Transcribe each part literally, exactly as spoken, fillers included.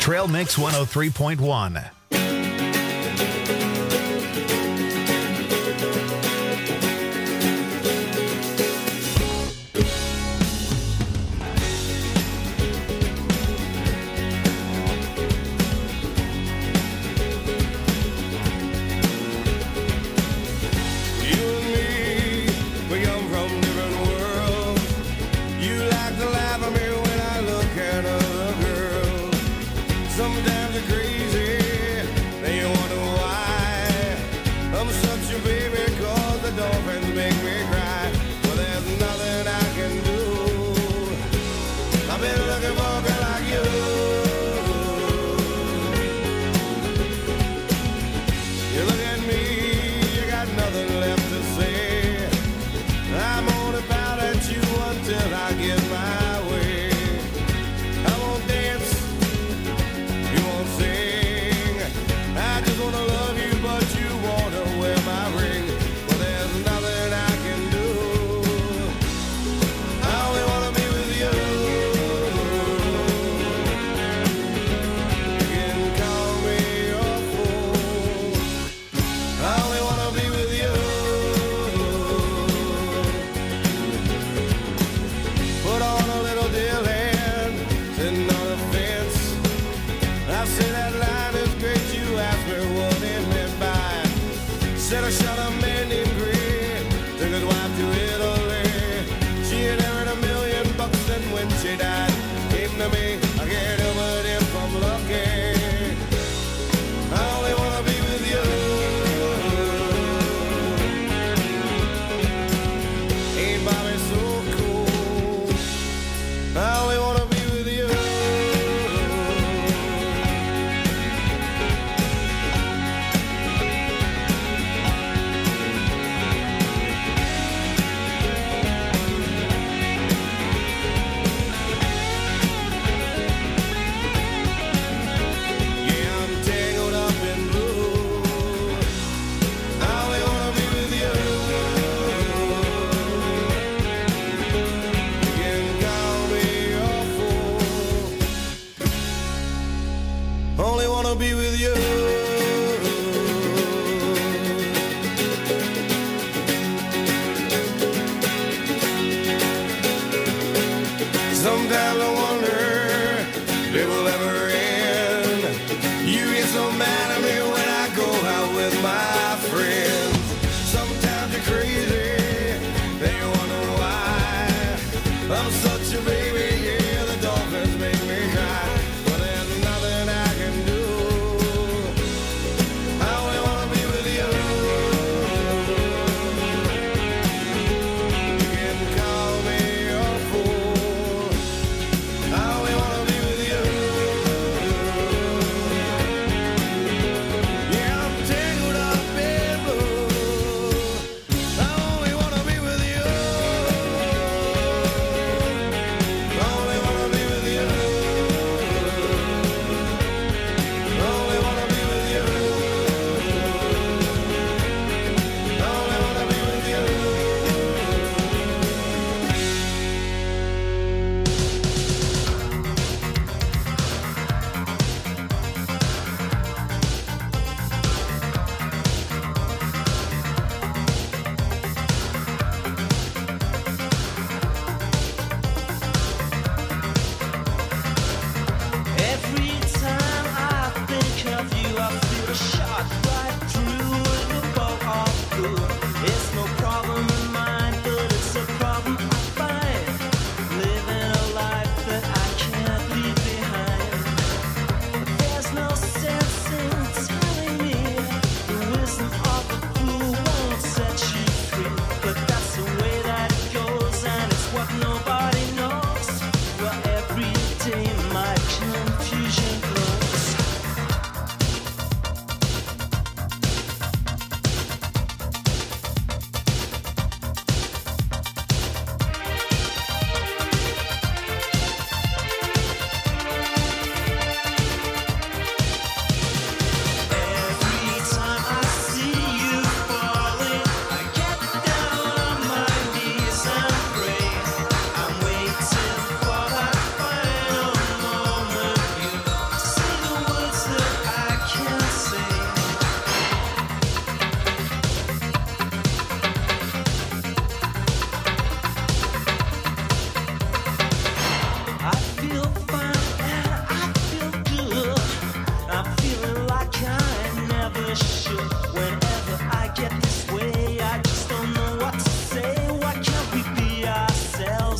Trail Mix one oh three point one.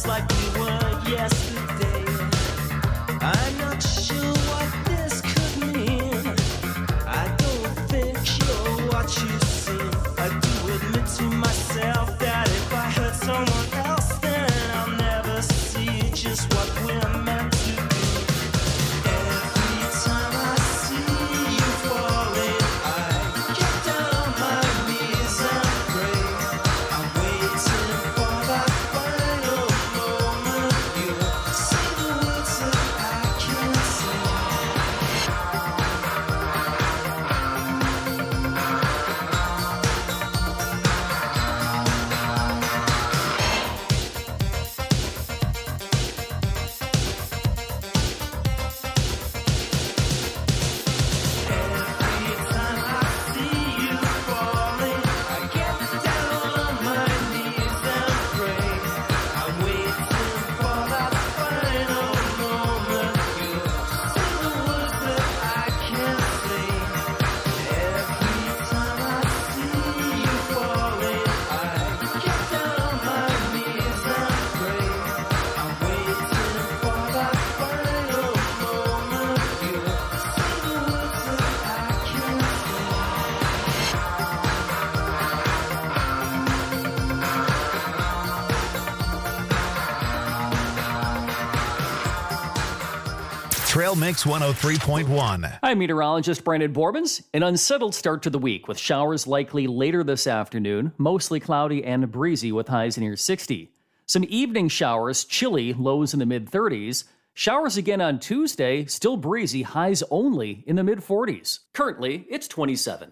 just like we were yesterday. I'm not sure what this could mean. I don't think you're what you seem. I do admit to myself that if I hurt someone else, then I'll never see just what we're meant to be. Every time I see you falling, I get down on my knees and pray. I'm waiting for that final moment. You say the words that I can't say. Every time I see you falling, I get down on my knees and pray. I'm waiting for that final moment. You say the words that I can't say. Every time I see you falling, I get down on my knees and pray. I'm waiting for that final moment. You say the words that I can't say. Trail Mix one oh three point one. I'm meteorologist Brandon Borbans. An unsettled start to the week with showers likely later this afternoon, mostly cloudy and breezy with highs near sixty. Some evening showers, chilly, lows in the mid thirties. Showers again on Tuesday, still breezy, highs only in the mid forties. Currently, it's twenty-seven.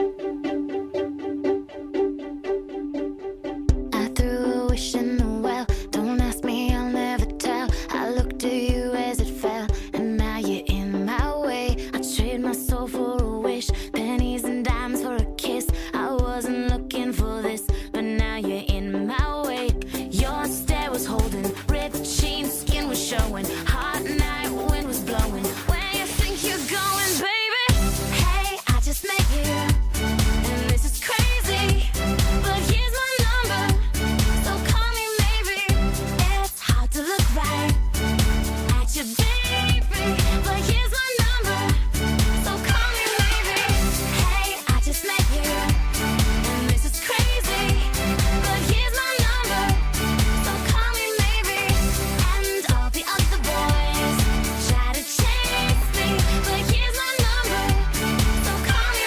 I threw a wish in the well. Don't ask me, I'll never tell. I looked at you as it fell, and now you're in my way. I trade my soul for a wish, pennies and dimes for a kiss. I wasn't looking for this, but now you're in my way. Your stare was holding, ripped jeans, skin was showing. Hot night, wind was blowing. Where you think you're going, baby? Hey, I just met you, and this is crazy. But here's my number, so call me maybe. It's hard to look right at you, baby. But here's my number, so call me maybe. Hey, I just met you, and this is crazy. But here's my number, so call me maybe. And all the other boys try to chase me, but here's my number, so call me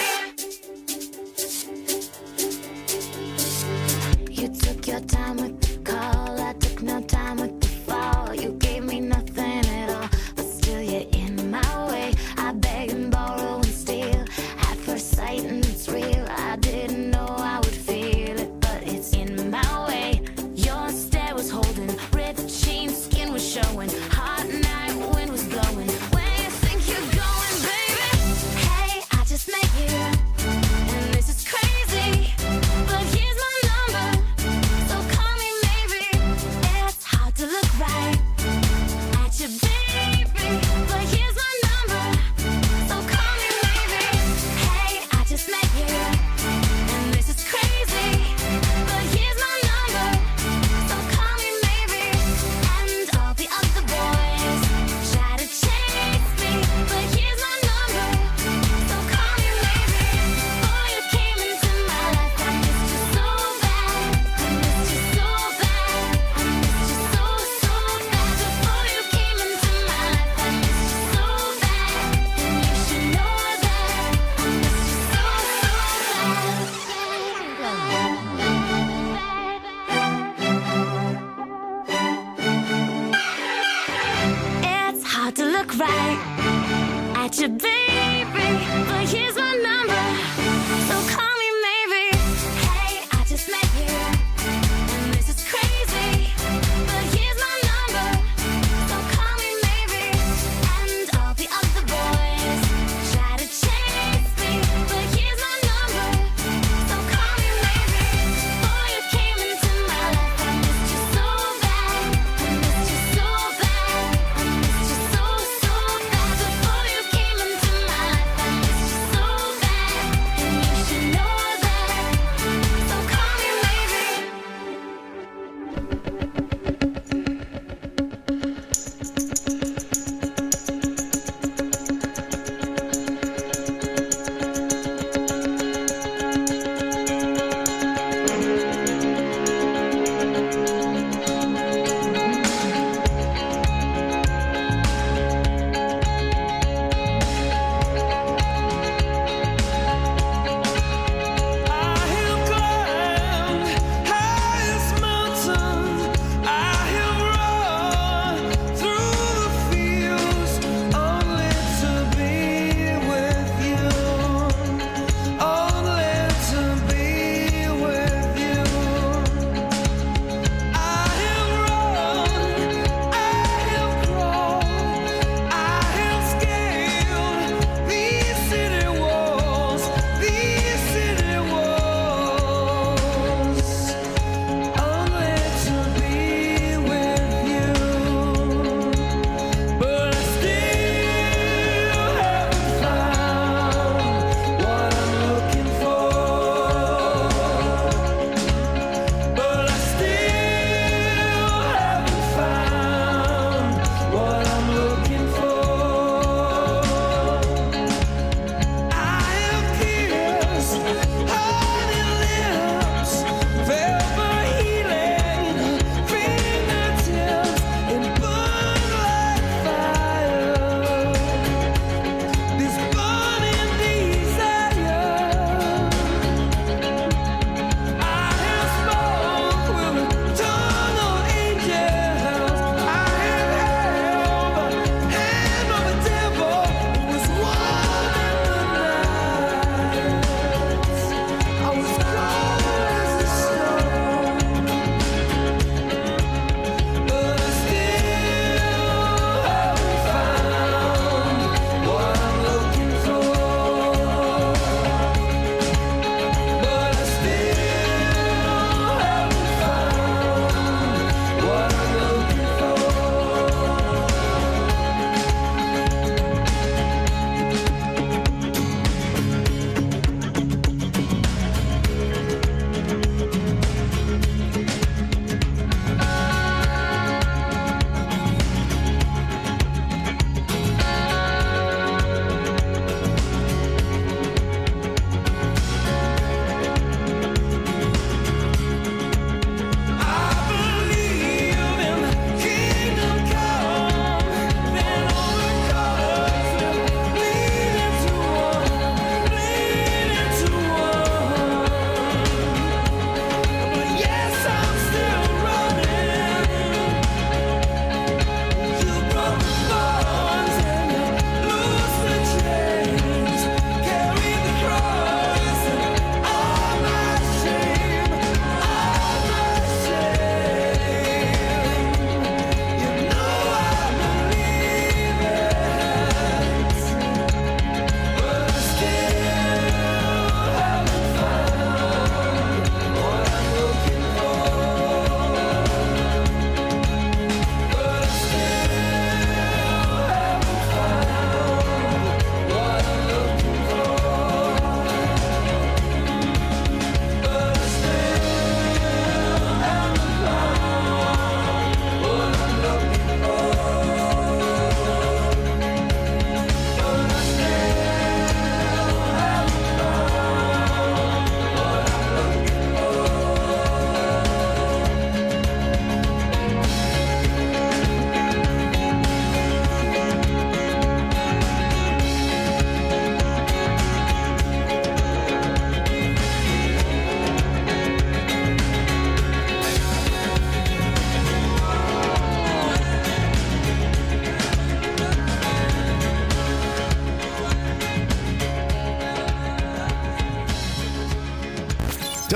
maybe. You took your time with the call, I took no time with the fall. You gave me nothing at all, but still you're in my way. I beg and borrow and steal at first sight, and it's real. I didn't know I would feel it, but it's in my way. Your stare was holding, ripped jeans, skin was showing. Hot night, wind was blowing. Where you think you're going, baby? Hey, I just met you, and this is crazy. But here's my number, so call me maybe. It's hard to look right at you, baby. But here's my number, so call me maybe. Hey, I just met you, and this is crazy. But here's my number, so call me maybe. And all the other boys try to chase me, but here's my number, so call me maybe. Before you came into my life, I missed you so bad. I missed you so bad. I missed you so, so bad. Before you came into my life, I missed you so bad. And you should know that. I missed you so, so bad. It's hard to look right at you, baby. But here's my number, so call me maybe. Hey, I just met you, and this is crazy. But here's my number, so call me maybe. And all the other boys try to chase me, but here's my number, so call me maybe. Before you came into my life, I missed you so bad. I missed you so bad. I missed you so, so bad. Before you came into my life, I missed you so bad. And you should know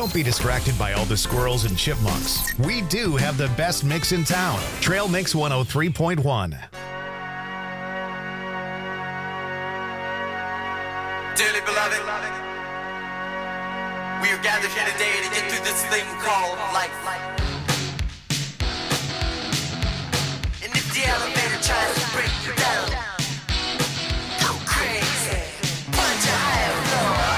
Don't be distracted by all the squirrels and chipmunks. We do have the best mix in town. Trail Mix one oh three point one. Dearly beloved, we are gathered here today to get through this thing called life. And if the elevator tries to break you down, go crazy, punch a higher floor.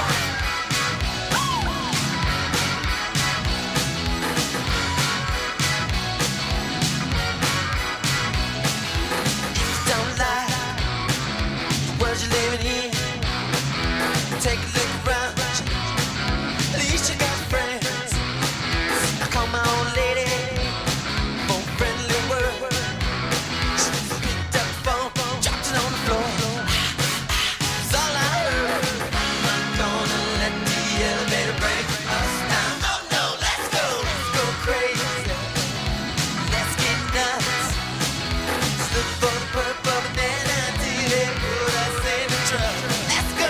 If you don't like the world you're living in, take a look around, at least you got friends. I call my old lady for a friendly word. She picked up the phone, dropped it on the floor. It's all I heard. I'm not gonna let the elevator break us down. Oh no, let's go, let's go crazy. Let's get nuts. Let's look for the purple banana till they put us in the truck. Let's go.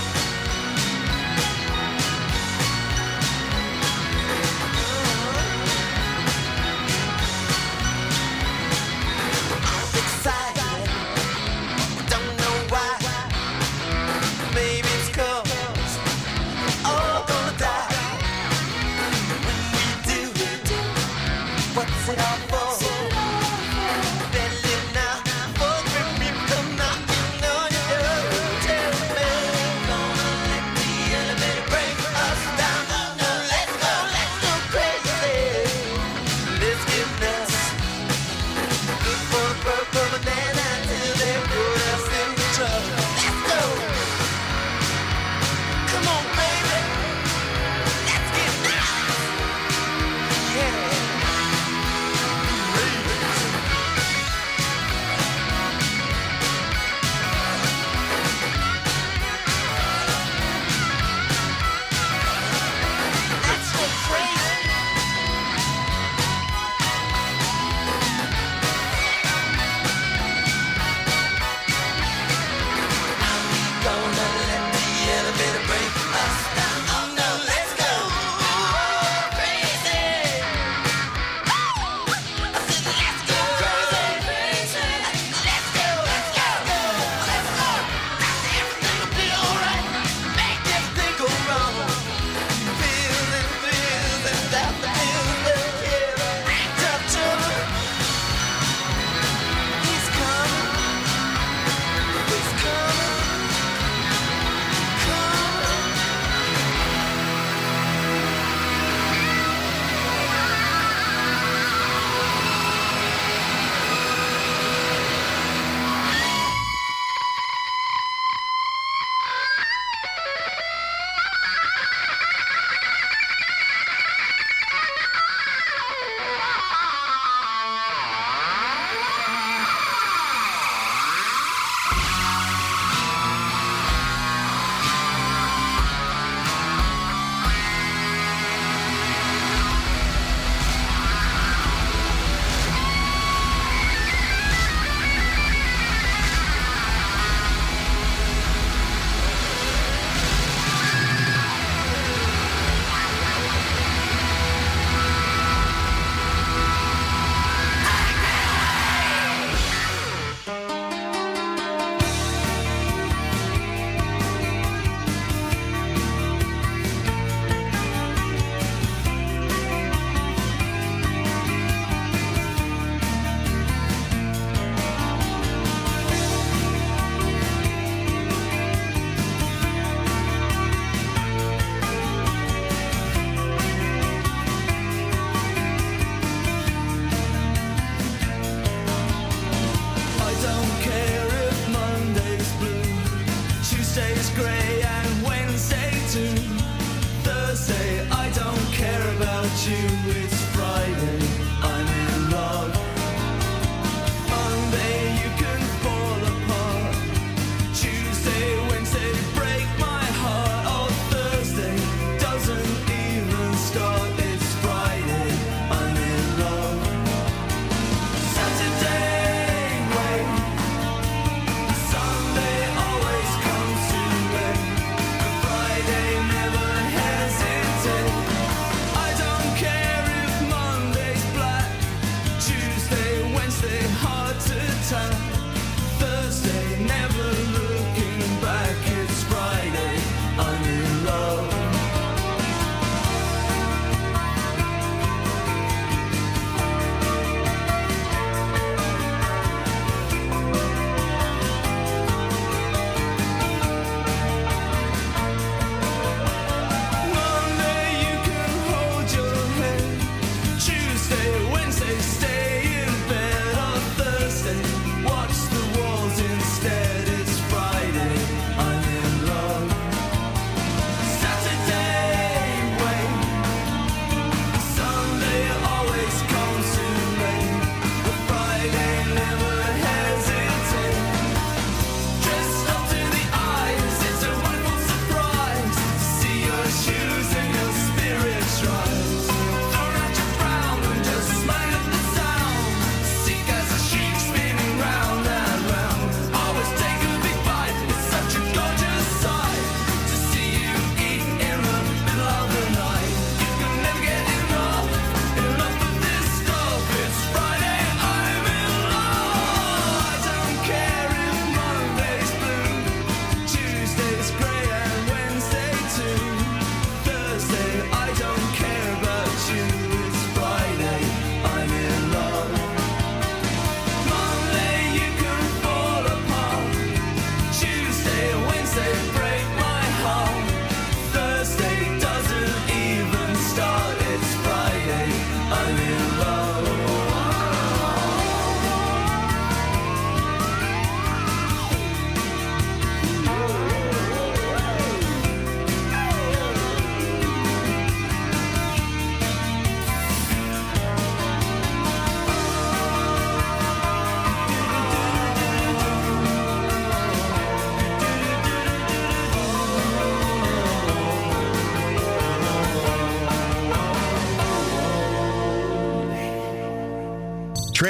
What's it all for? Better live now, before the people come knocking on your door. Tell me, gonna let the elevator break us down. No, let's go, let's go crazy. Let's get nuts. Look for the purple banana till they put us in trouble. Let's go. Come on, baby. Let's get nuts. Yeah.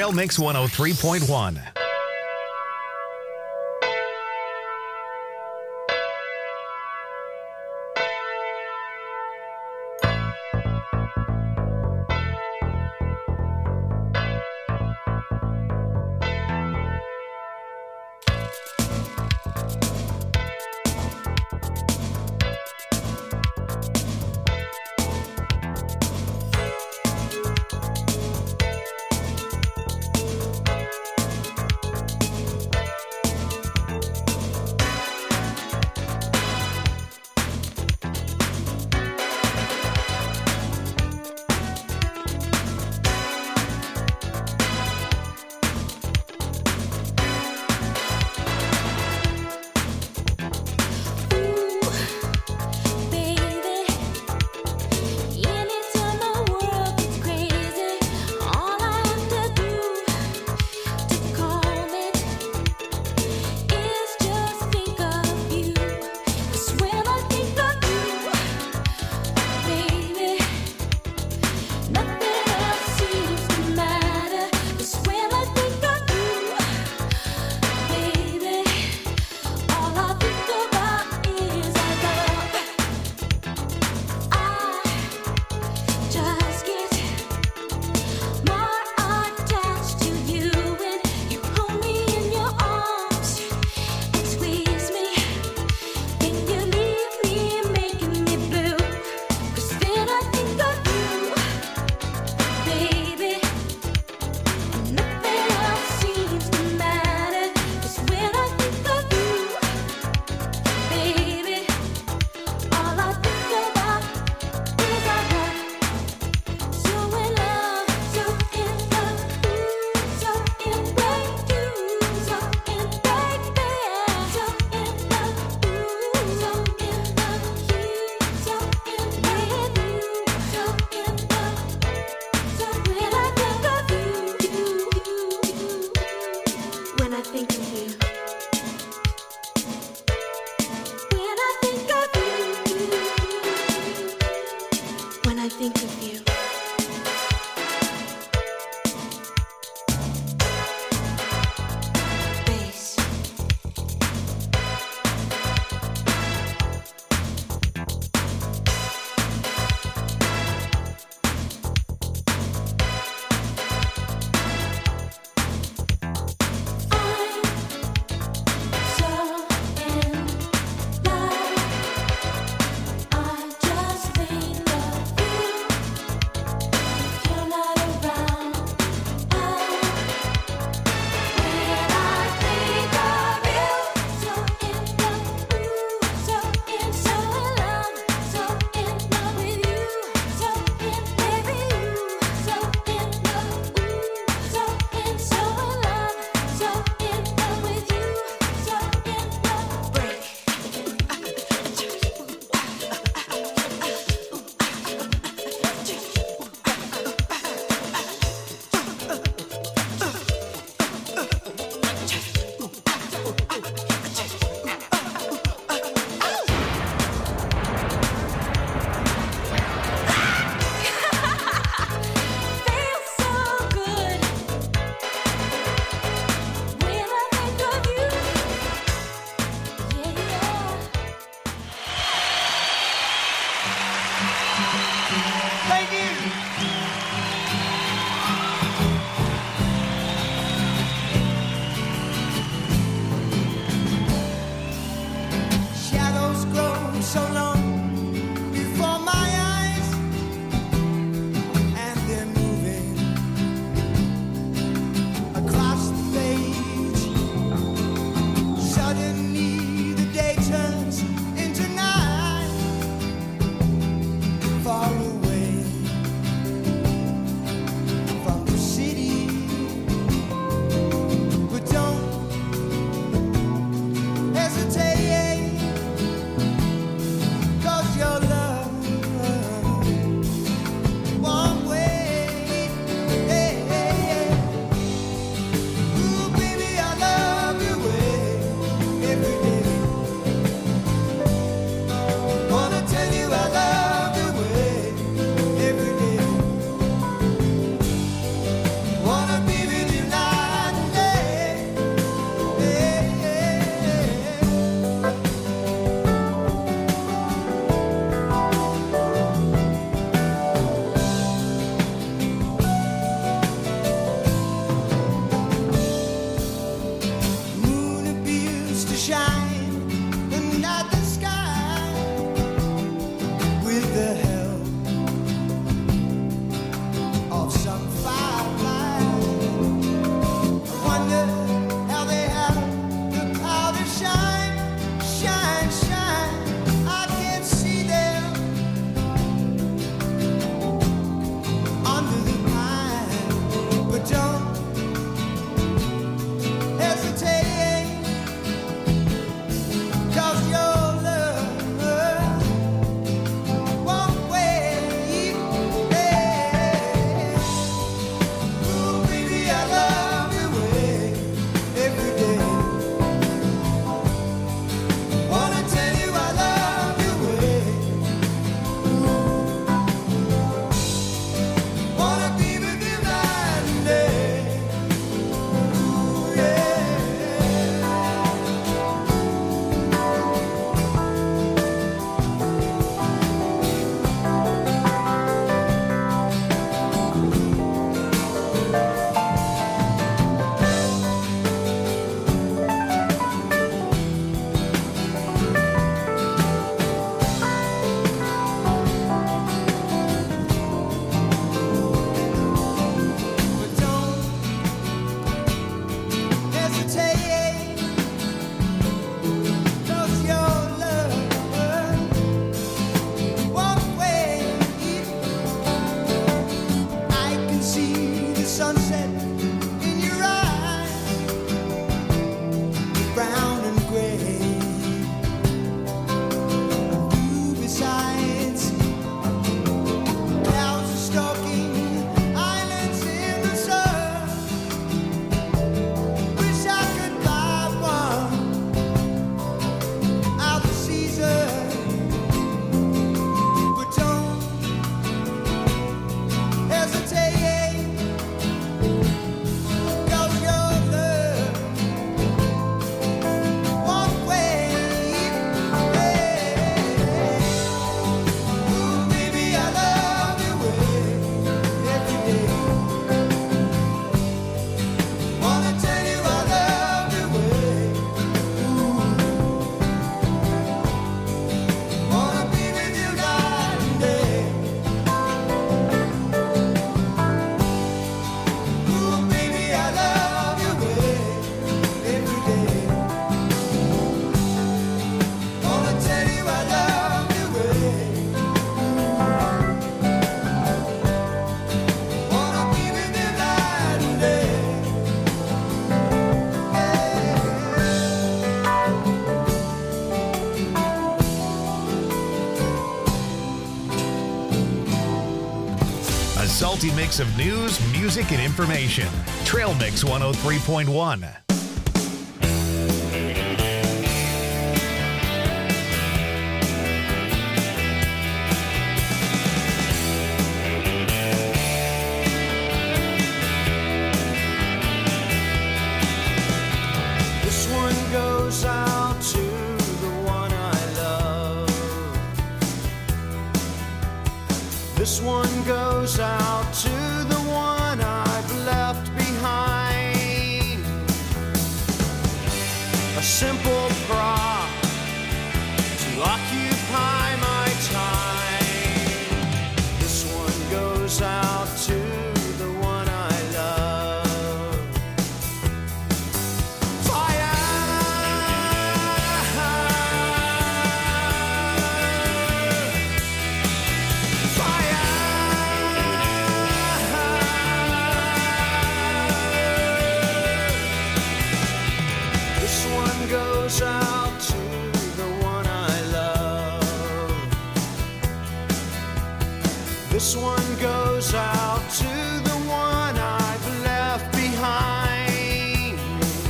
Trail Mix one oh three point one. salty mix of news, music, and information. Trail Mix one oh three point one. This one goes out to the one I love. This one goes out to the one I've left behind. A simple prop to occupy my time. This one goes out to the one I love. Fire! This one goes out to the one I love. This one goes out to the one I've left behind.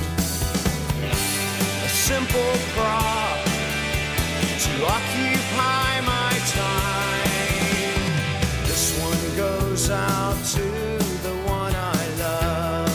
A simple prop to occupy my time. This one goes out to the one I love.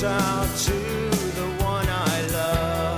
reach out to the one I love.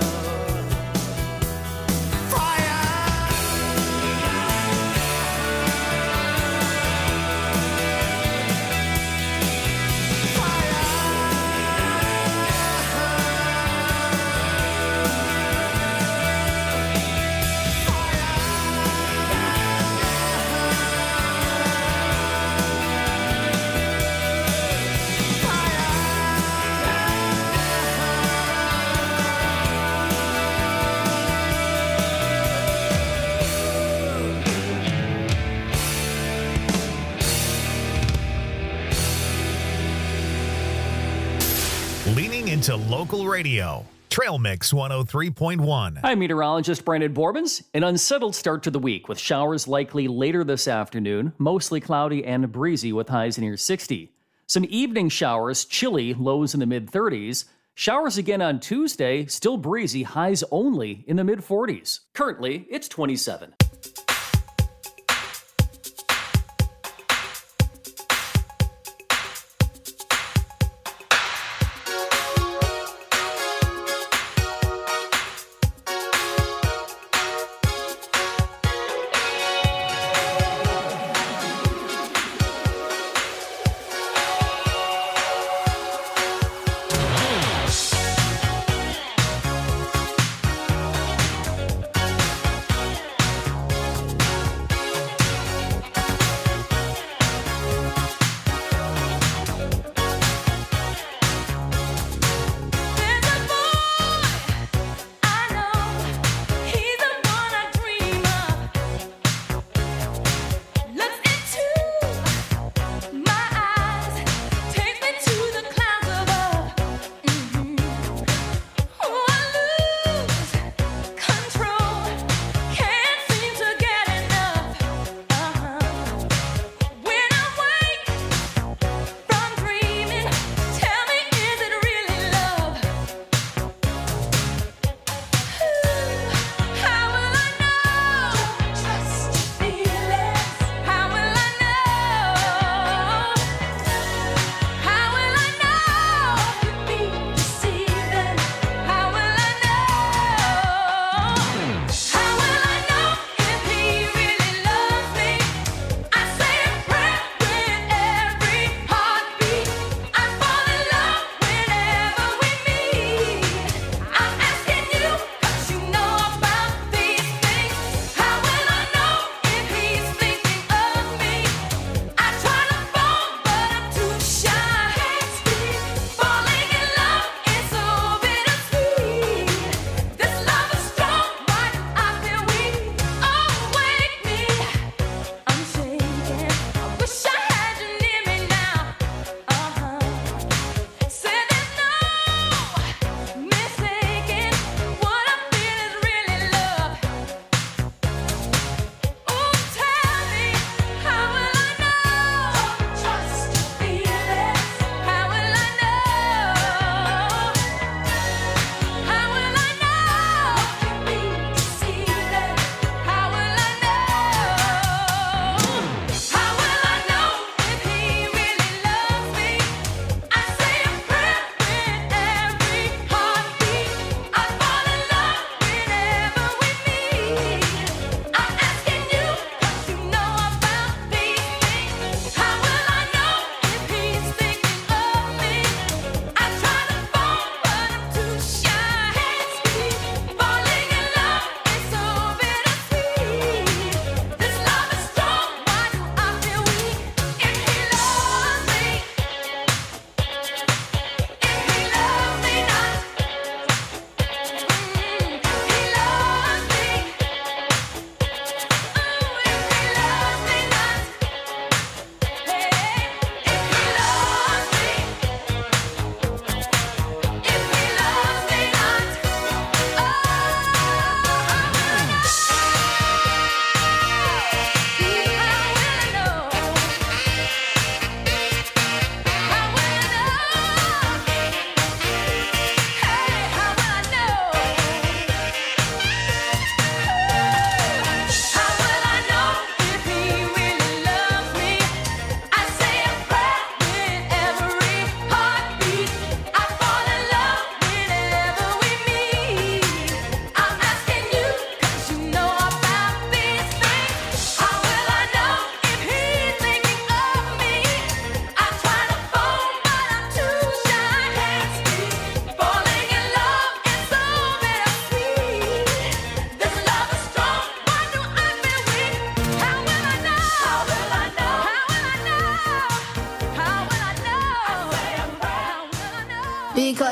Leaning into local radio. Trail Mix one oh three point one. I'm meteorologist Brandon Borbens. An unsettled start to the week with showers likely later this afternoon, mostly cloudy and breezy with highs near sixty. Some evening showers, chilly, lows in the mid thirties. Showers again on Tuesday, still breezy, highs only in the mid forties. Currently, it's twenty-seven.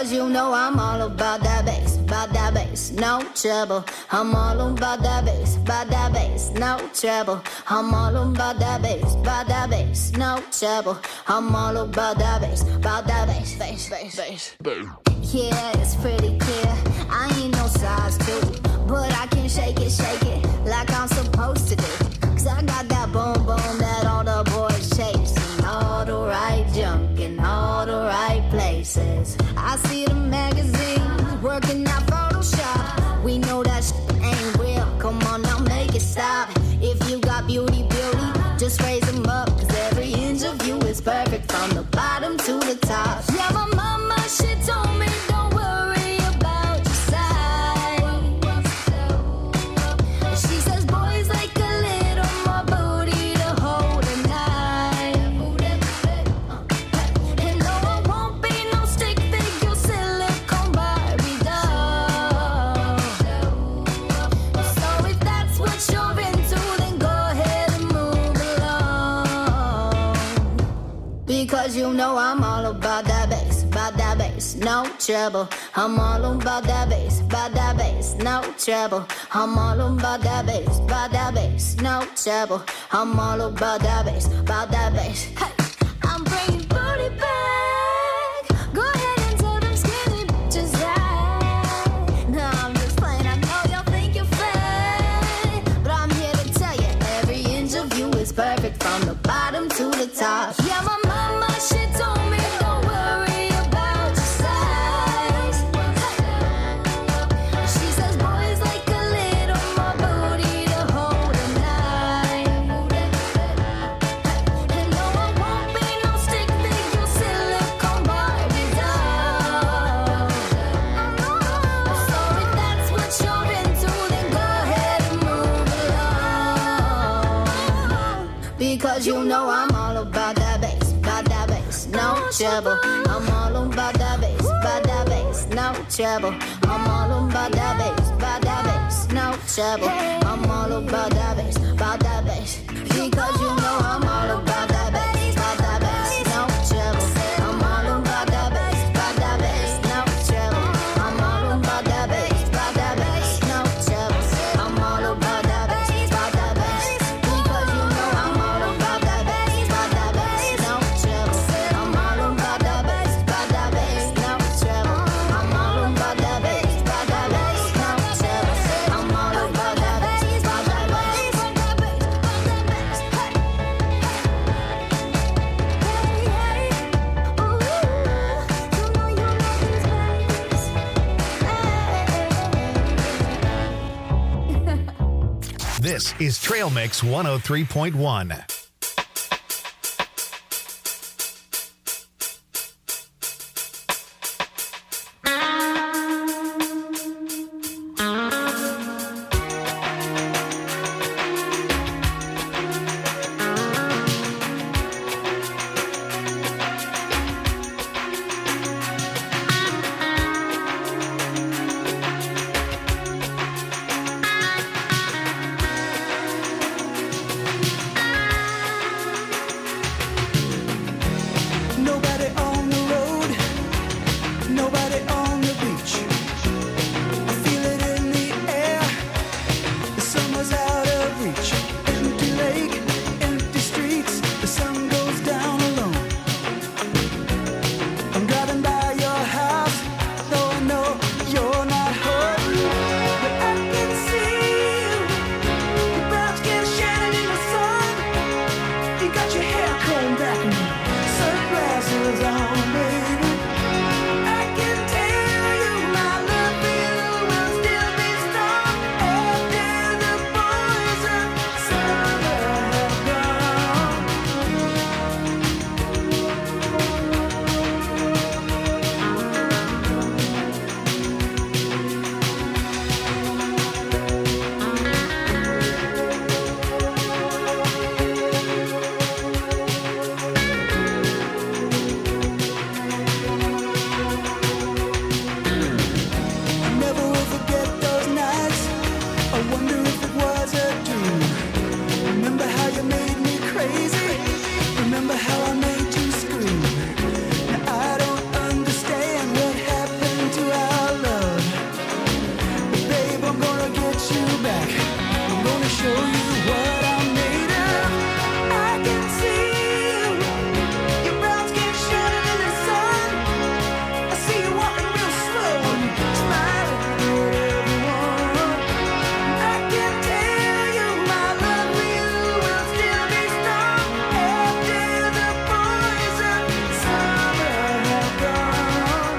Because you know I'm all about that bass, about that bass, no trouble. I'm all about that bass, about that bass, no trouble. I'm all about that bass, about that bass, no trouble. I'm all about that bass, about that bass, bass, bass, bass. Yeah, it's pretty clear. I ain't no size two, but I can shake it, shake it like I'm supposed to do. Cause I got that boom boom that all the boys chase, and all the right junk in all the right places. I see the magazines working out Photoshop. We know that shit ain't real. Come on now, make it stop. If you got beauty, beauty, just raise them up. Cause every inch of you is perfect from the bottom to the top. Yeah, my mama, she told me don't worry about your size. She says boys like a little more booty to hold a knife. And no, I won't be no stick figure silicone Barbie doll. So if that's what you're into, then go ahead and move along. Because you know I'm all about that bass, about that bass, no trouble. I'm all about that bass, about that bass, no trouble. I'm all about that bass, about that bass, no trouble. I'm all about that bass, about that bass. Hey, I'm bringing booty back. Go ahead and tell them skinny bitches that. No, I'm just playing. I know y'all think you're fat, but I'm here to tell you every inch of you is perfect from the bottom to the top. Yeah, my mama, she told me don't worry about your size. She says boys like a little more booty to hold a knife. And no, I won't be no stick figure silicone Barbie doll. So if that's what you're into, then go ahead and move along. Because you know I'm all about that bass, about that bass, no trouble. I'm all about that bass, about that bass, no trouble. I'm all about that bass, about that bass, no trouble. I'm all about that bass, about that bass. Because you know I'm all about that bass, about that bass, no trouble. I'm all about that bass, about that bass, no trouble. I'm all about that bass, about that bass, no trouble. I'm all about that bass, about that bass. Because you know I'm all about that bass, about that bass, no trouble. I'm all about that bass, about that bass, no trouble. I'm all about that bass, about that bass, no trouble. I'm all about that bass, about that bass, about that bass, about that bass. This is Trail Mix one oh three point one. you back. I'm gonna show you what I'm made of. I can see you. Your brown skin shining in the sun. I see you walking real slow and smiling at everyone. I can tell you my love for you will still be strong after the boys of summer have gone.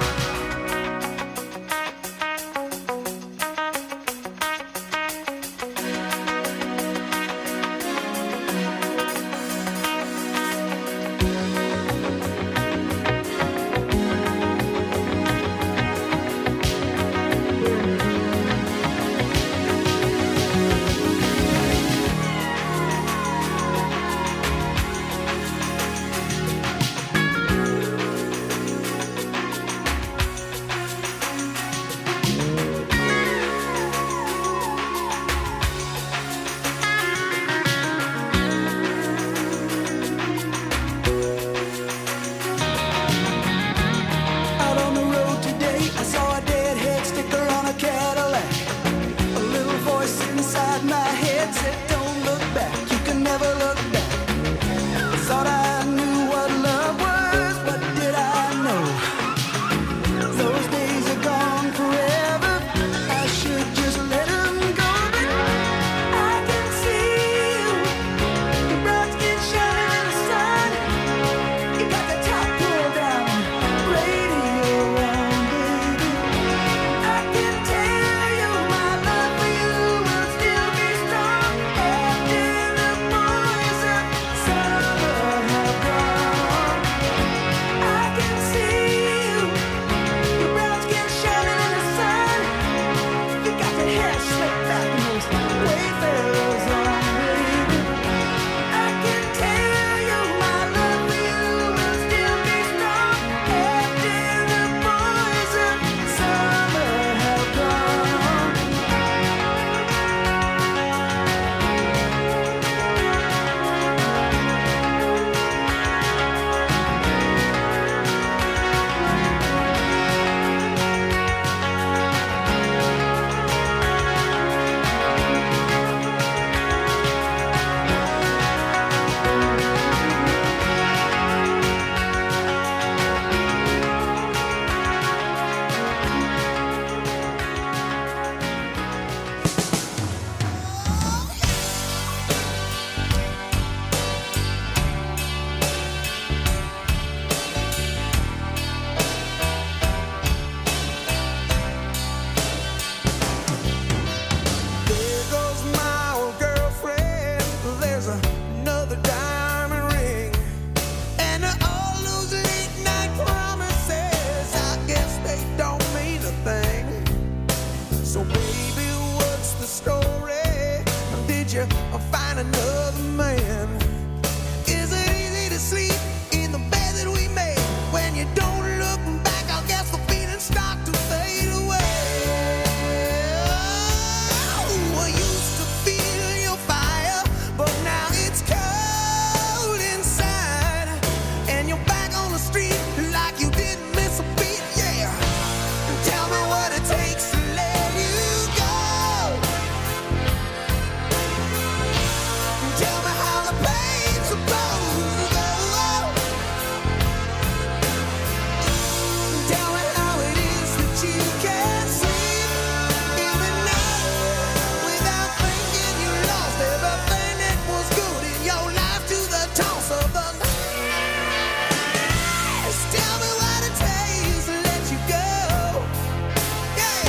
Out on the road today, I saw a deadhead sticker on a Cadillac. A little voice inside my head said, don't look back, you can never look back. I thought I knew what love was, but did I know? Those days are gone forever, I should just let them go. But I can see you, your brown skin shining in the sun. You got the top pulled down, radio on, baby. I can tell you my love for you will still be strong after the boys of summer have gone. I can see you, your brown skin shining in the sun. You got that hair slicked back and those wayfarers on, baby. I can tell you my love for you will still be strong after the boys of summer have gone. There goes my old girlfriend. There's another diamond ring. And all those late night promises, I guess they don't mean a thing. So baby, what's the story? Did you find another man? Is it easy to sleep in the bed that we made? When you don't look back, I guess the feelings start to fade away. Oh, I used to feel your fire, but now it's cold inside. And you're back on the street like you didn't miss a beat, yeah. Tell me what it takes to let you go. Tell me how the pain's supposed to go. Tell me how it is that you can't sleep in the night without thinking you lost everything that was good in your life to the toss of the night. Tell me what it takes to let you go. Yeah.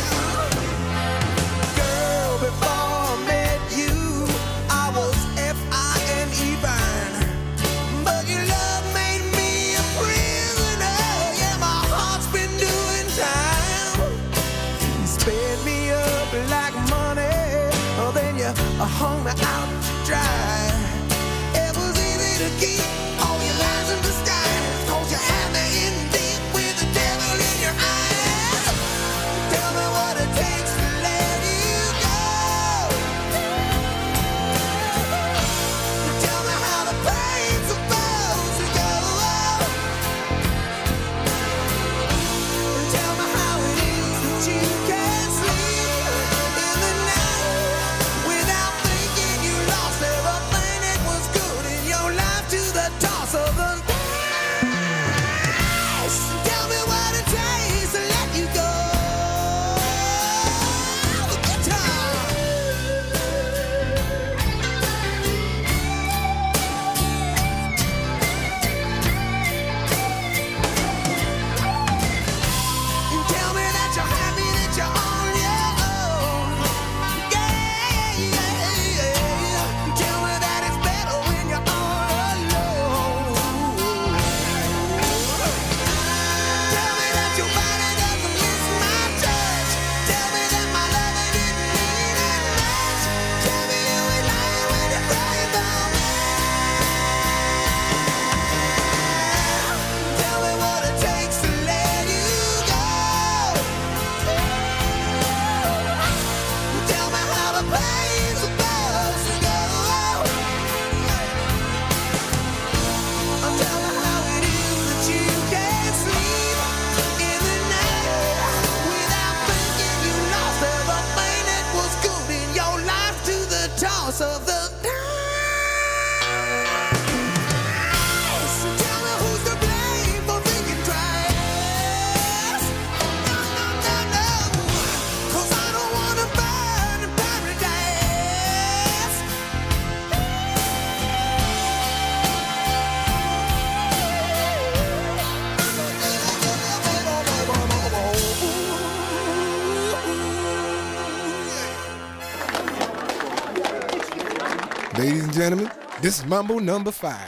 Girl, before I met you, I was F I N E fine. But your love made me a prisoner. Yeah, my heart's been doing time. You sped me up like money, oh, then you hung me out to dry. It was easy to keep all your lies in disguise, 'cause you had me in deep with the devil in your eyes. Tell me what it takes to let you go. Tell me how the pain's supposed to go. Tell me how it is that you can't sleep in the night Ladies and gentlemen, this is Mambo number five.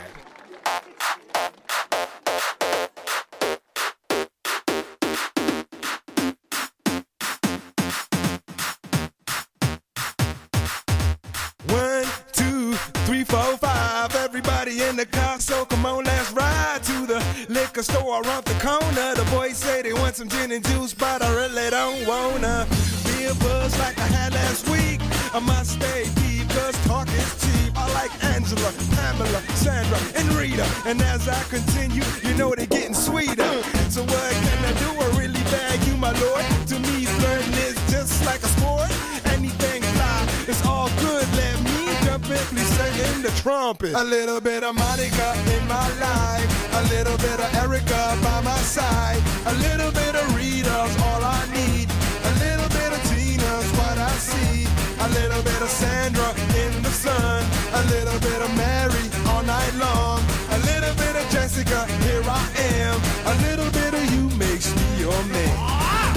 One, two, three, four, five. Everybody in the car, so come on, let's ride to the liquor store around the corner. The boys say they want some gin and juice, but I really don't wanna be a buzz like I had last week. I must stay deep, cause talk is cheap. I like Angela, Pamela, Sandra, and Rita. And as I continue, you know they're getting sweeter. So what can I do? I really bag you, my lord. To me, flirting is just like a sport. Anything fly, it's all good. Let me jump in, please sing in the trumpet. A little bit of Monica in my life, a little bit of Erica by my side, a little bit of Rita's all I need, a little bit of Tina's what I see, a little bit of Sandra in the sun, a little bit of Mary all night long, a little bit of Jessica, here I am, a little bit of you makes me your man.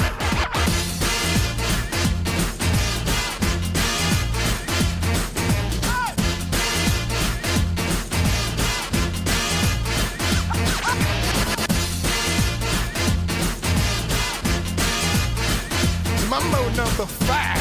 Mambo number five.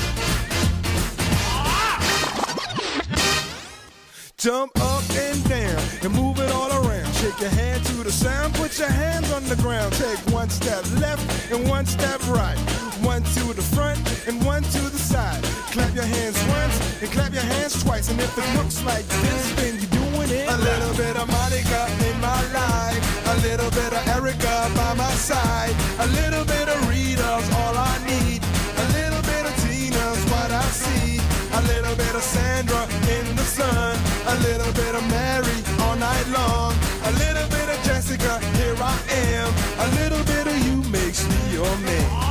Jump up and down and move it all around. Shake your hand to the sound, put your hands on the ground. Take one step left and one step right. One to the front and one to the side. Clap your hands once and clap your hands twice. And if it looks like this, then you're doing it. A little bit of Monica in my life, a little bit of Erica by my side, a little bit of Rita's all I need, a little bit of Tina's what I see, a little bit of Sandra in the sun, a little bit of Mary all night long, a little bit of Jessica, here I am, a little bit of you makes me your man.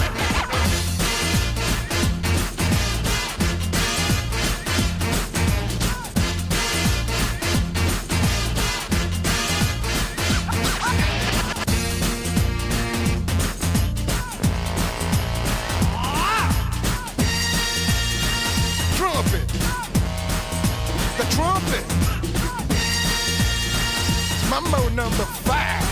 Mambo number five.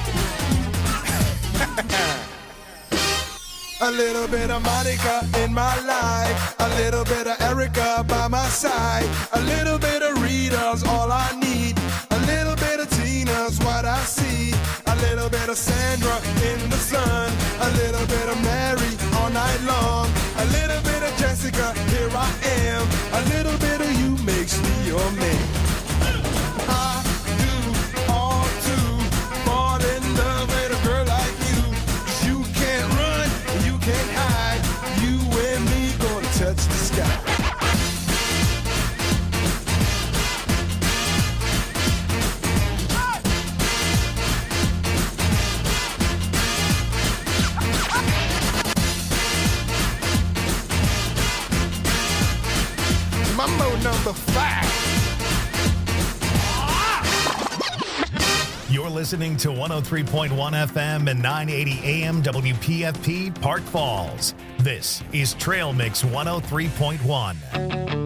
A little bit of Monica in my life, a little bit of Erica by my side, a little bit of Rita's all I need, a little bit of Tina's what I see, a little bit of Sandra in the sun, a little bit of Mary all night long, a little bit of Jessica, here I am, a little bit of you makes me your man. I do all to fall in love with a girl like you, 'cause you can't run and you can't hide, you and me gonna touch the sky. Mambo number five. You're listening to one oh three point one F M and nine eighty A M W P F P Park Falls. This is Trail Mix one oh three point one.